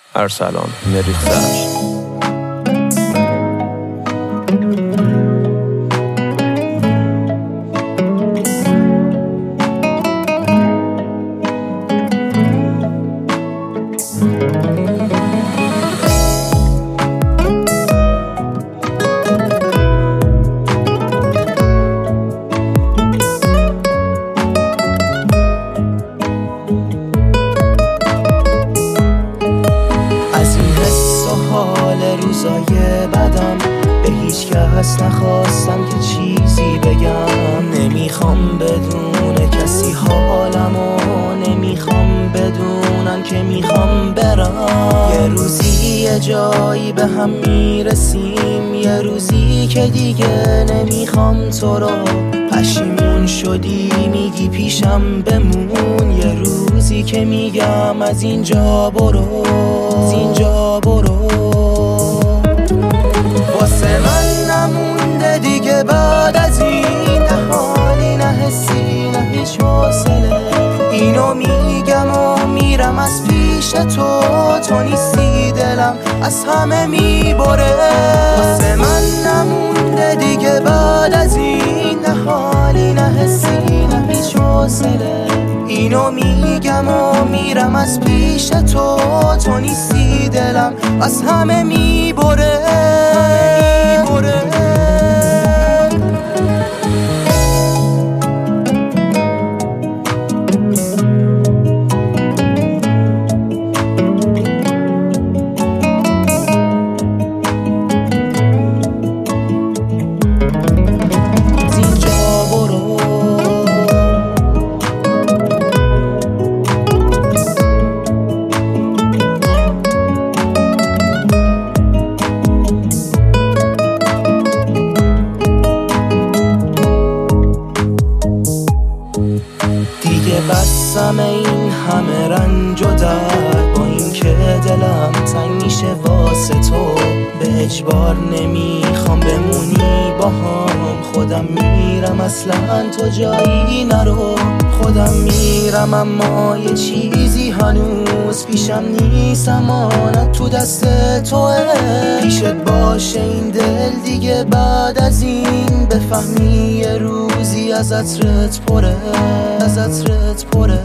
ارسلان مریخزش. روزای بدم به هیچ کس نخواستم که چیزی بگم. نمیخوام بدون کسی حالمو، نمیخوام بدونن که میخوام برم. یه روزی یه جایی به هم میرسیم، یه روزی که دیگه نمیخوام تو رو. پشیمون شدی میگی پیشم بمون، یه روزی که میگم از اینجا برو، از اینجا برو. واسه من نمونده دیگه بعد از این، نه حالی نه حسی نه هیچ حوصله. اینو میگم و میرم از پیش تو، تو نیستی دلم از همه میبره. واسه من نمونده دیگه بعد از این، نه حالی نه حسی نه هیچ حوصله. اینو میگم و میرم از پیش تو، تو نیستی دلم از همه میبره. بسم این همه رنج و درد، با این که دلم تنگ میشه واسه تو. به اجبار نمیخوام بمونی با هم، خودم میرم اصلا تو جایی نرو. خودم میرم اما یه چیزی هنوز پیشم نیست، امانت تو دست توه. پیشت باشه این دل دیگه بعد از این، بفهمی یه روزی از عطرت پره، از عطرت پره.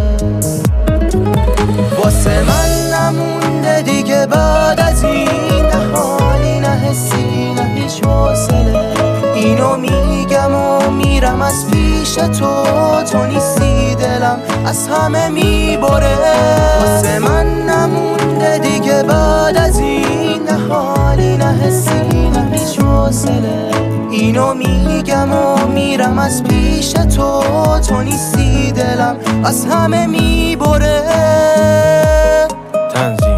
واسه من نمونده دیگه بعد از این، نه حالی نه حسی نه هیچ حوصله. اینو میگم و میرم از پیش تو، تو نیستی دلم از همه میبره. واسه من نمونده دیگه بعد از این، نه حالی نه حسی نه هیچ حوصله. اینو میگم و میرم از پیش تو، تو نیستی دلم از همه میبره. تنظیم